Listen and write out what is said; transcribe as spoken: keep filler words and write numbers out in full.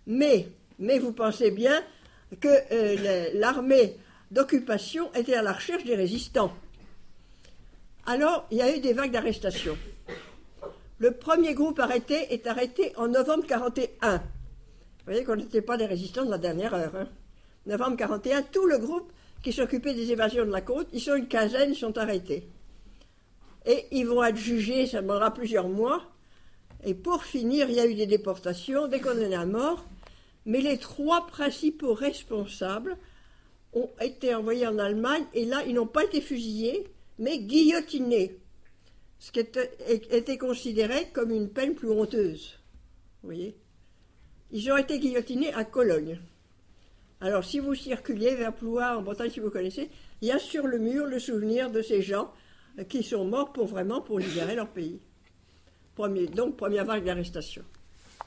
Mais, mais vous pensez bien que euh, l'armée d'occupation était à la recherche des résistants. Alors, il y a eu des vagues d'arrestations. Le premier groupe arrêté est arrêté en novembre quarante et un. Vous voyez qu'on n'était pas des résistants de la dernière heure. Hein. novembre quarante et un, tout le groupe qui s'occupait des évasions de la côte, ils sont une quinzaine, ils sont arrêtés. Et ils vont être jugés, ça demandera plusieurs mois. Et pour finir, il y a eu des déportations, des condamnés à mort. Mais les trois principaux responsables ont été envoyés en Allemagne, et là, ils n'ont pas été fusillés, mais guillotinés. Ce qui était, était considéré comme une peine plus honteuse. Vous voyez ? Ils ont été guillotinés à Cologne. Alors, si vous circuliez vers Ploie, en Bretagne, si vous connaissez, il y a sur le mur le souvenir de ces gens qui sont morts pour vraiment pour libérer leur pays. Premier, donc, première vague d'arrestation.